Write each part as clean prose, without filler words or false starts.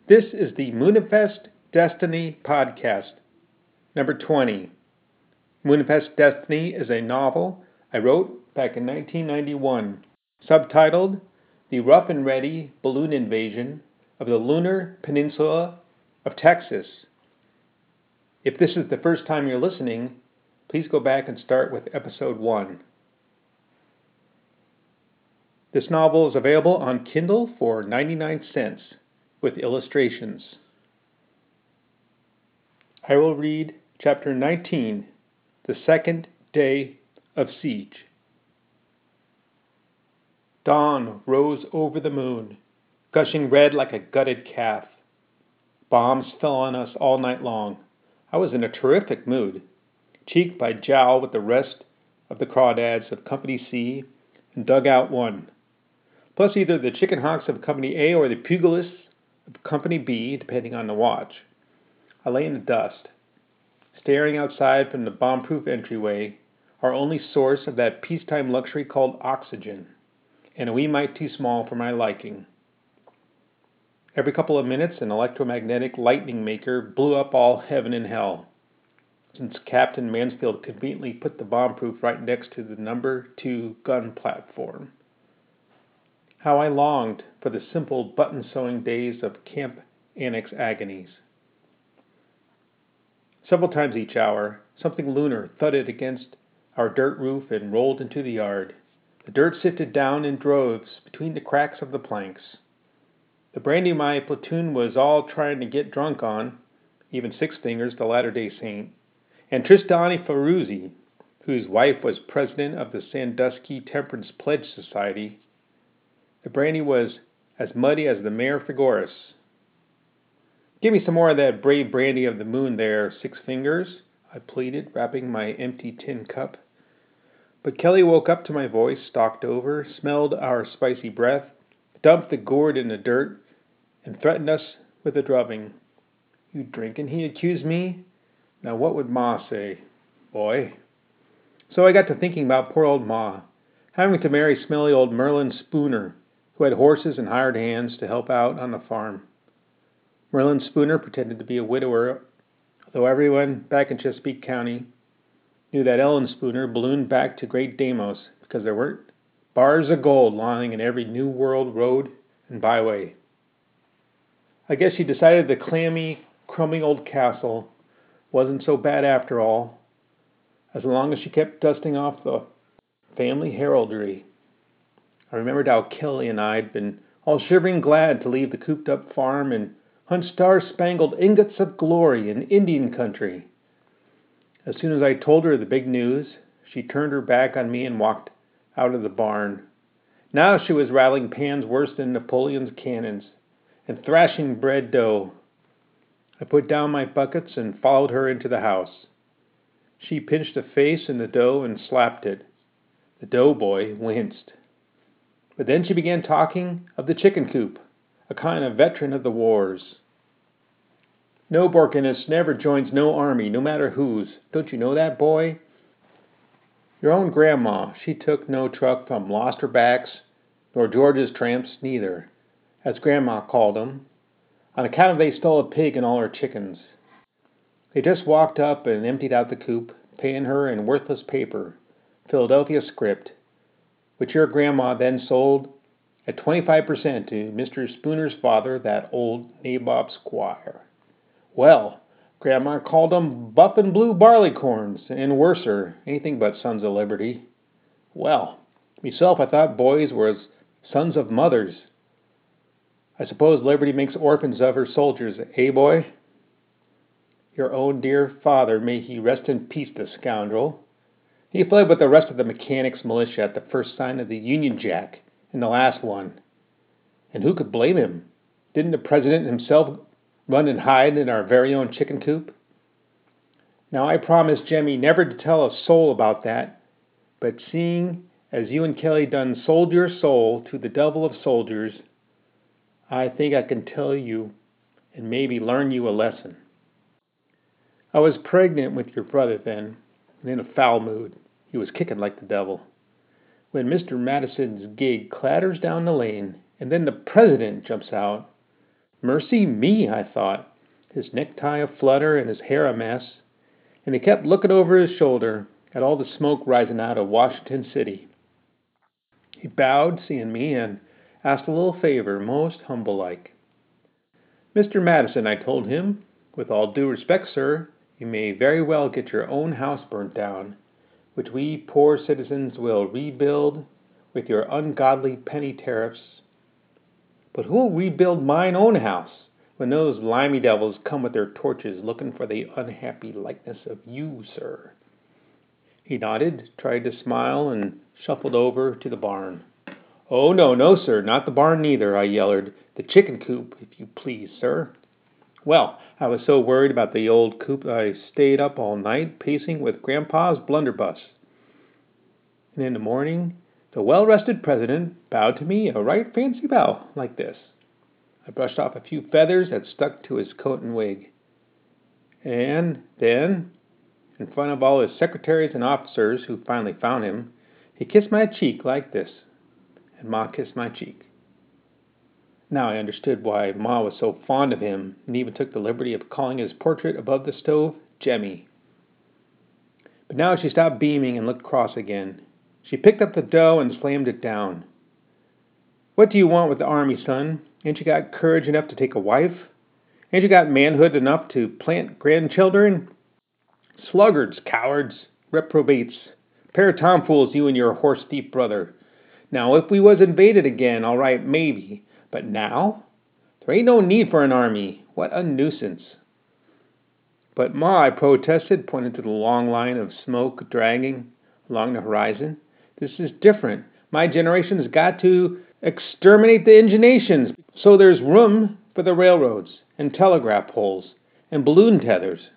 This is the Moonifest Destiny podcast, number 20. Moonifest Destiny is a novel I wrote back in 1991, subtitled The Rough and Ready Balloon Invasion of the Lunar Peninsula of Texas. If this is the first time you're listening, please go back and start with episode 1. This novel is available on Kindle for 99 cents with illustrations. I will read chapter 19, The Second Day of Siege. Dawn rose over the moon, gushing red like a gutted calf. Bombs fell on us all night long. I was in a terrific mood, cheek by jowl with the rest of the crawdads of Company C and Dugout 1, plus either the chicken hawks of Company A or the pugilists of Company B, depending on the watch. I lay in the dust, staring outside from the bomb-proof entryway, our only source of that peacetime luxury called oxygen, and a wee mite too small for my liking. Every couple of minutes, an electromagnetic lightning maker blew up all heaven and hell, since Captain Mansfield conveniently put the bomb-proof right next to the number 2 gun platform. How I longed for the simple button-sewing days of Camp Annex agonies. Several times each hour, something lunar thudded against our dirt roof and rolled into the yard. The dirt sifted down in droves between the cracks of the planks. The brandy my platoon was all trying to get drunk on, even Six Fingers, the Latter-day Saint, and Tristani Ferruzzi, whose wife was president of the Sandusky Temperance Pledge Society. The brandy was as muddy as the Mare Frigoris. "Give me some more of that brave brandy of the moon there, Six Fingers," I pleaded, wrapping my empty tin cup. But Kelly woke up to my voice, stalked over, smelled our spicy breath, dumped the gourd in the dirt, and threatened us with a drubbing. "You drinking?" he accused me. Now what would Ma say, boy? So I got to thinking about poor old Ma, having to marry smelly old Merlin Spooner, who had horses and hired hands to help out on the farm. Merlin Spooner pretended to be a widower, though everyone back in Chesapeake County knew that Ellen Spooner ballooned back to Great Deimos because there weren't bars of gold lying in every New World road and byway. I guess she decided the clammy, crumbling old castle wasn't so bad after all, as long as she kept dusting off the family heraldry. I remembered how Kelly and I had been all shivering glad to leave the cooped-up farm and hunt star-spangled ingots of glory in Indian country. As soon as I told her the big news, she turned her back on me and walked out of the barn. Now she was rattling pans worse than Napoleon's cannons and thrashing bread dough. I put down my buckets and followed her into the house. She pinched a face in the dough and slapped it. The doughboy winced. But then she began talking of the chicken coop, a kind of veteran of the wars. "No Borkinist never joins no army, no matter whose. Don't you know that, boy? Your own grandma, she took no truck from Losterbacks, nor George's tramps neither, as Grandma called 'em, on account of they stole a pig and all her chickens. They just walked up and emptied out the coop, paying her in worthless paper, Philadelphia script, which your grandma then sold at 25% to Mr. Spooner's father, that old nabob squire. Well, Grandma called 'em buff and blue barleycorns, and worser, anything but sons of liberty. Well, myself, I thought boys were as sons of mothers. I suppose liberty makes orphans of her soldiers, eh, boy? Your own dear father, may he rest in peace, the scoundrel. He fled with the rest of the mechanics' militia at the first sign of the Union Jack in the last one. And who could blame him? Didn't the President himself run and hide in our very own chicken coop? Now I promised Jemmy never to tell a soul about that, but seeing as you and Kelly done sold your soul to the devil of soldiers, I think I can tell you and maybe learn you a lesson. I was pregnant with your brother then, and in a foul mood. He was kicking like the devil. When Mr. Madison's gig clatters down the lane, and then the President jumps out, Mercy me, I thought, his necktie aflutter and his hair a mess, and he kept looking over his shoulder at all the smoke rising out of Washington City. He bowed, seeing me, and asked a little favor, most humble-like. "Mr. Madison," I told him, "with all due respect, sir, you may very well get your own house burnt down, which we poor citizens will rebuild with your ungodly penny tariffs. But who will rebuild mine own house when those limey devils come with their torches looking for the unhappy likeness of you, sir?" He nodded, tried to smile, and shuffled over to the barn. "Oh, no, no, sir, not the barn neither," I yellered. "The chicken coop, if you please, sir." Well, I was so worried about the old coop that I stayed up all night pacing with Grandpa's blunderbuss. And in the morning, the well-rested president bowed to me a right fancy bow, like this. I brushed off a few feathers that stuck to his coat and wig. And then, in front of all his secretaries and officers who finally found him, he kissed my cheek like this. And Ma kissed my cheek. Now I understood why Ma was so fond of him, and even took the liberty of calling his portrait above the stove Jemmy. But now she stopped beaming and looked cross again. She picked up the dough and slammed it down. "What do you want with the army, son? Ain't you got courage enough to take a wife? Ain't you got manhood enough to plant grandchildren? Sluggards, cowards, reprobates, pair of tomfools, you and your horse-thief brother. Now, if we was invaded again, all right, maybe. But now? There ain't no need for an army. What a nuisance." "But, Ma," I protested, pointing to the long line of smoke dragging along the horizon, "this is different. My generation's got to exterminate the Injun so there's room for the railroads and telegraph poles and balloon tethers."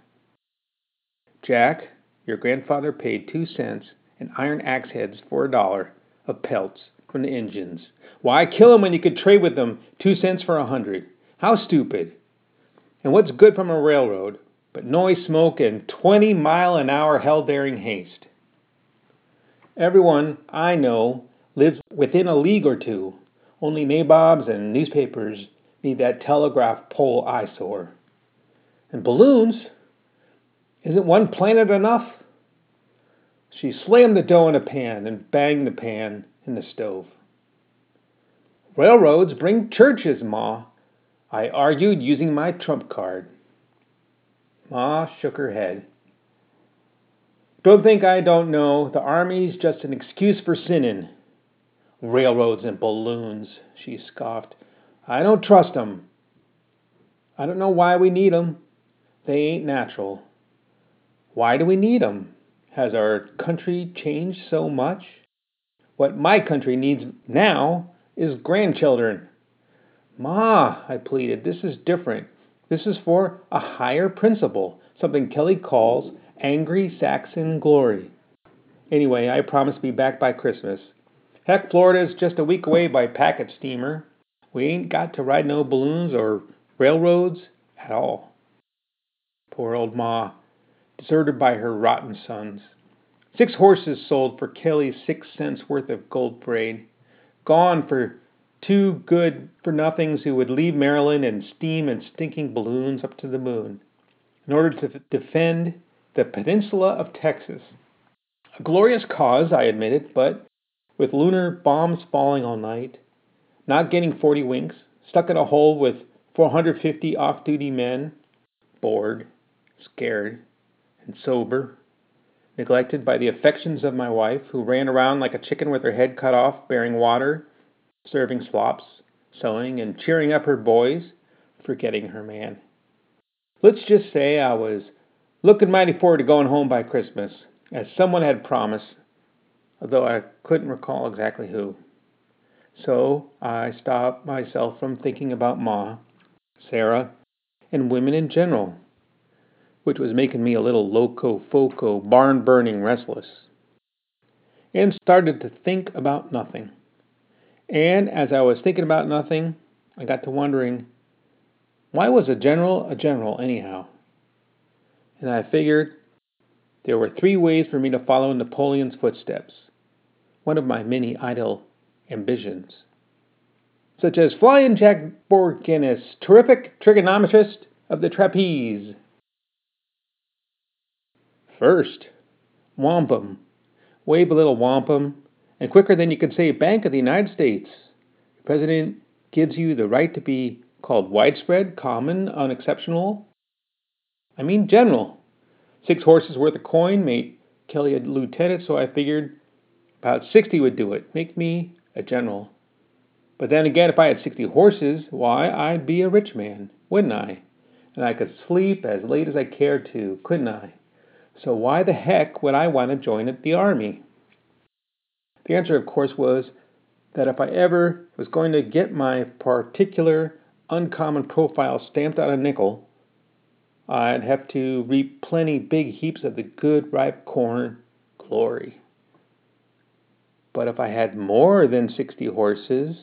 "Jack, your grandfather paid 2 cents and iron axe heads for $1 of pelts from the Injuns. Why kill 'em when you could trade with them 2 cents for 100? How stupid! And what's good from a railroad but noise, smoke, and 20-mile-an-hour hell-daring haste? Everyone I know lives within a league or two. Only nabobs and newspapers need that telegraph pole eyesore. And balloons? Isn't one planet enough?" She slammed the dough in a pan and banged the pan in the stove. "Railroads bring churches, Ma," I argued, using my trump card. Ma shook her head. "Don't think I don't know. The army's just an excuse for sinning." "Railroads and balloons," she scoffed. "I don't trust 'em. I don't know why we need 'em. They ain't natural. Why do we need 'em? Has our country changed so much? What my country needs now is grandchildren." "Ma," I pleaded, "this is different. This is for a higher principle, something Kelly calls angry Saxon glory. Anyway, I promise to be back by Christmas. Heck, Florida's just a week away by packet steamer. We ain't got to ride no balloons or railroads at all." Poor old Ma, deserted by her rotten sons. 6 horses sold for Kelly's 6 cents worth of gold braid. Gone for 2 good-for-nothings who would leave Maryland and steam in stinking balloons up to the moon in order to defend the peninsula of Texas. A glorious cause, I admitted, but with lunar bombs falling all night, not getting 40 winks, stuck in a hole with 450 off-duty men, bored, scared, and sober, neglected by the affections of my wife, who ran around like a chicken with her head cut off, bearing water, serving slops, sewing, and cheering up her boys, forgetting her man. Let's just say I was looking mighty forward to going home by Christmas, as someone had promised, although I couldn't recall exactly who. So I stopped myself from thinking about Ma, Sarah, and women in general, which was making me a little loco-foco, barn-burning restless, and started to think about nothing. And as I was thinking about nothing, I got to wondering, why was a general anyhow? And I figured there were 3 ways for me to follow Napoleon's footsteps, one of my many idle ambitions. such as Flying Jack Borginus, terrific trigonometrist of the trapeze. First, wampum. Wave a little wampum, and quicker than you can say Bank of the United States. The President gives you the right to be called widespread, common, unexceptional. I mean general. 6 horses worth of coin made Kelly a lieutenant, so I figured about 60 would do it. Make me a general. But then again, if I had 60 horses, why, I'd be a rich man, wouldn't I? And I could sleep as late as I cared to, couldn't I? So why the heck would I want to join the army? The answer, of course, was that if I ever was going to get my particular uncommon profile stamped on a nickel, I'd have to reap plenty big heaps of the good ripe corn glory. But if I had more than 60 horses...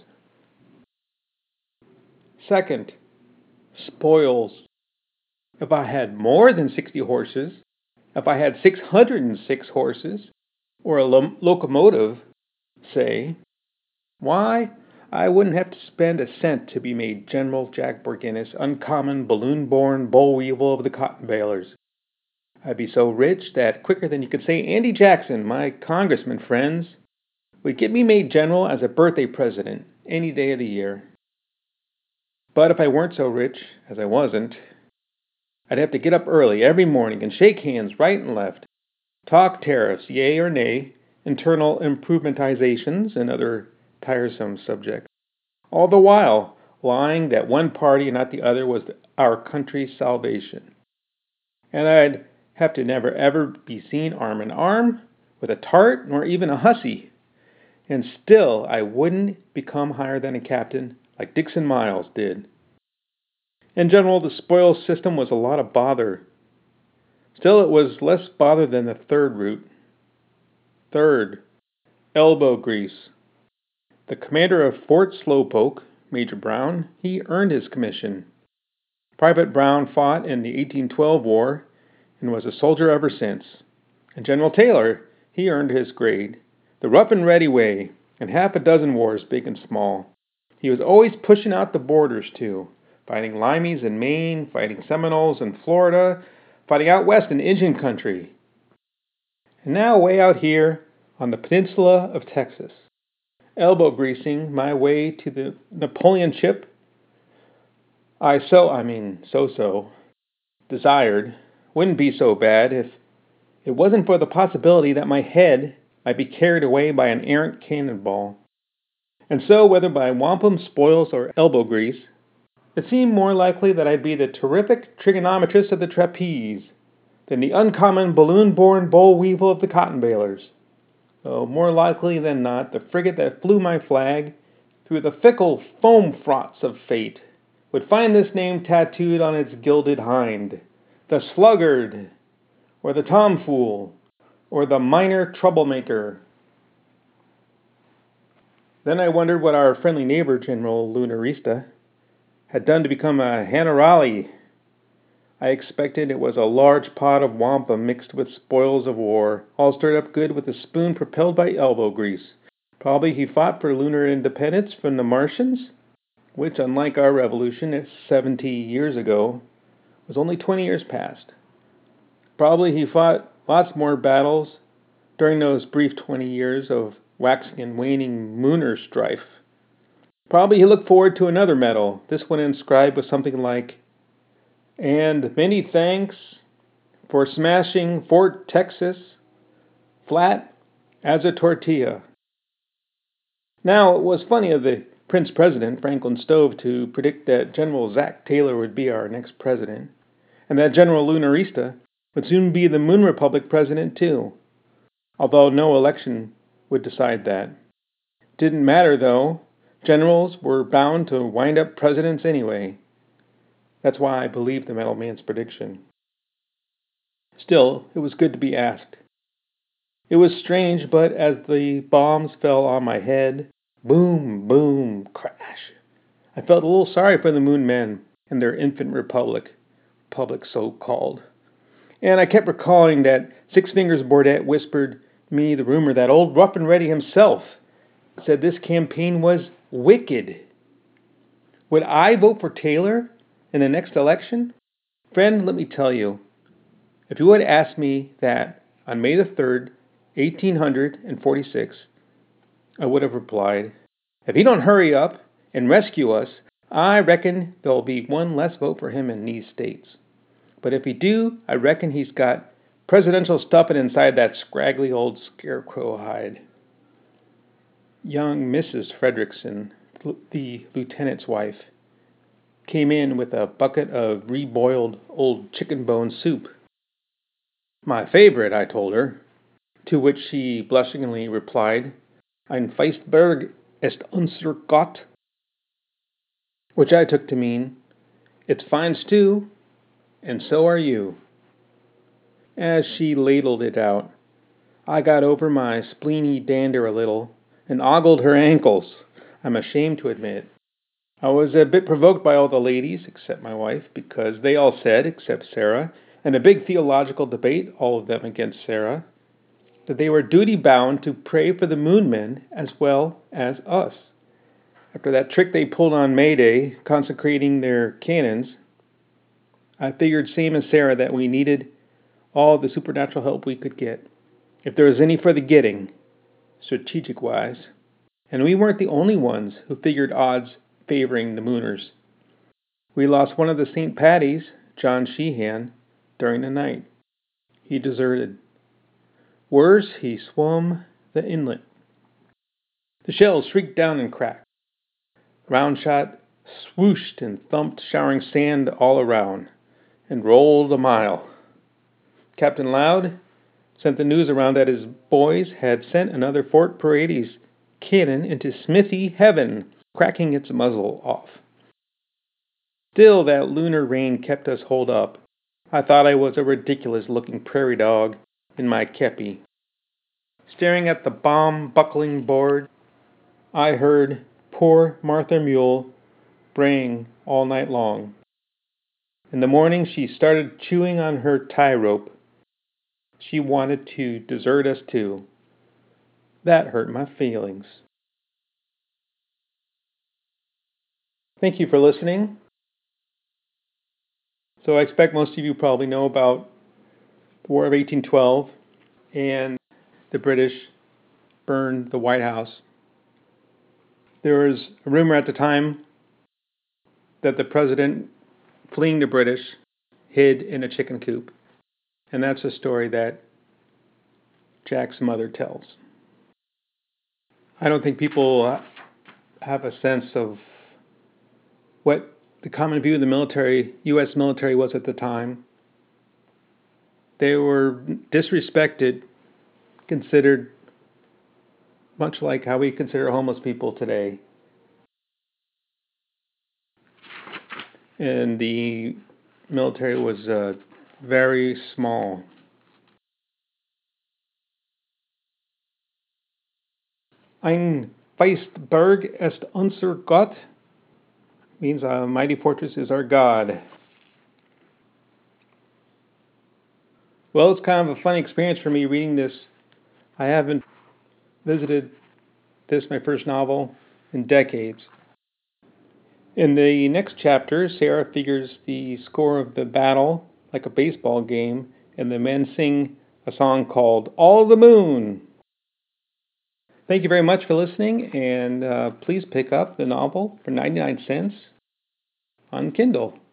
Second, spoils. If I had more than 60 horses, if I had 606 horses, or a locomotive, say, why, I wouldn't have to spend a cent to be made General Jack Borginus, uncommon, balloon-born, boll-weevil of the cotton balers. I'd be so rich that, quicker than you could say Andy Jackson, my congressman friends, would get me made general as a birthday present any day of the year. But if I weren't so rich, as I wasn't, I'd have to get up early every morning and shake hands right and left, talk tariffs, yea or nay, internal improvementizations, and other tiresome subjects, all the while lying that one party and not the other was our country's salvation. And I'd have to never ever be seen arm in arm with a tart nor even a hussy. And still I wouldn't become higher than a captain like Dixon Miles did. In general, the spoils system was a lot of bother. Still, it was less bother than the third route. Third, elbow grease. The commander of Fort Slowpoke, Major Brown, he earned his commission. Private Brown fought in the 1812 war and was a soldier ever since. And General Taylor, he earned his grade, the rough and ready way, in half a dozen wars, big and small. He was always pushing out the borders, too, fighting Limeys in Maine, fighting Seminoles in Florida, fighting out west in Indian country. And now way out here on the peninsula of Texas, elbow greasing my way to the Napoleon ship I so desired wouldn't be so bad if it wasn't for the possibility that my head might be carried away by an errant cannonball. And so, whether by wampum, spoils, or elbow grease, it seemed more likely that I'd be the terrific trigonometrist of the trapeze than the uncommon balloon-born boll-weevil of the cotton balers. Though more likely than not, the frigate that flew my flag through the fickle foam froths of fate would find this name tattooed on its gilded hind: the sluggard, or the tomfool, or the minor troublemaker. Then I wondered what our friendly neighbor, General Lunarista, had done to become a Generale. I expected it was a large pot of wampum mixed with spoils of war, all stirred up good with a spoon propelled by elbow grease. Probably he fought for lunar independence from the Martians, which, unlike our revolution 70 years ago, was only 20 years past. Probably he fought lots more battles during those brief 20 years of waxing and waning mooner strife. Probably he looked forward to another medal, this one inscribed with something like, "And many thanks for smashing Fort Texas flat as a tortilla." Now, it was funny of the Prince President, Franklin Stove, to predict that General Zach Taylor would be our next president, and that General Lunarista would soon be the Moon Republic president too, although no election would decide that. Didn't matter, though. Generals were bound to wind up presidents anyway. That's why I believed the metal man's prediction. Still, it was good to be asked. It was strange, but as the bombs fell on my head, boom, boom, crash, I felt a little sorry for the Moon Men and their infant republic so-called. And I kept recalling that Six Fingers Bordet whispered me the rumor that old Rough and Ready himself said this campaign was wicked. Would I vote for Taylor in the next election? Friend, let me tell you, if you had asked me that on May the 3rd, 1846, I would have replied, if he don't hurry up and rescue us, I reckon there'll be one less vote for him in these states. But if he do, I reckon he's got presidential stuffing inside that scraggly old scarecrow hide. Young Mrs. Frederickson, the lieutenant's wife, came in with a bucket of reboiled old chicken bone soup. My favorite, I told her, to which she blushingly replied, Ein Feistberg ist unser Gott, which I took to mean, it's fine stew, and so are you. As she ladled it out, I got over my spleeny dander a little, and ogled her ankles, I'm ashamed to admit. I was a bit provoked by all the ladies, except my wife, because they all said, except Sarah, in a big theological debate, all of them against Sarah, that they were duty-bound to pray for the moonmen as well as us. After that trick they pulled on May Day, consecrating their cannons, I figured, same as Sarah, that we needed all the supernatural help we could get, if there was any for the getting, strategic-wise. And we weren't the only ones who figured odds favoring the Mooners. We lost one of the St. Paddies, John Sheehan, during the night. He deserted. Worse, he swum the inlet. The shells shrieked down and cracked. Round shot swooshed and thumped, showering sand all around, and rolled a mile. Captain Loud sent the news around that his boys had sent another Fort Paredes cannon into Smithy heaven, cracking its muzzle off. Still, that lunar rain kept us holed up. I thought I was a ridiculous-looking prairie dog in my kepi. Staring at the bomb-buckling board, I heard poor Martha Mule braying all night long. In the morning, she started chewing on her tie rope. She wanted to desert us too. That hurt my feelings. Thank you for listening. So I expect most of you probably know about the War of 1812 and the British burned the White House. There was a rumor at the time that the president, fleeing the British, hid in a chicken coop. And that's a story that Jack's mother tells. I don't think people have a sense of what the common view of the military, U.S. military, was at the time. They were disrespected, considered much like how we consider homeless people today. And the military was very small. Ein Feistberg ist unser Gott means a mighty fortress is our God. Well, it's kind of a funny experience for me reading this. I haven't visited this, my first novel, in decades. In the next chapter, Sarah figures the score of the battle like a baseball game, and the men sing a song called All the Moon. Thank you very much for listening, and please pick up the novel for 99 cents on Kindle.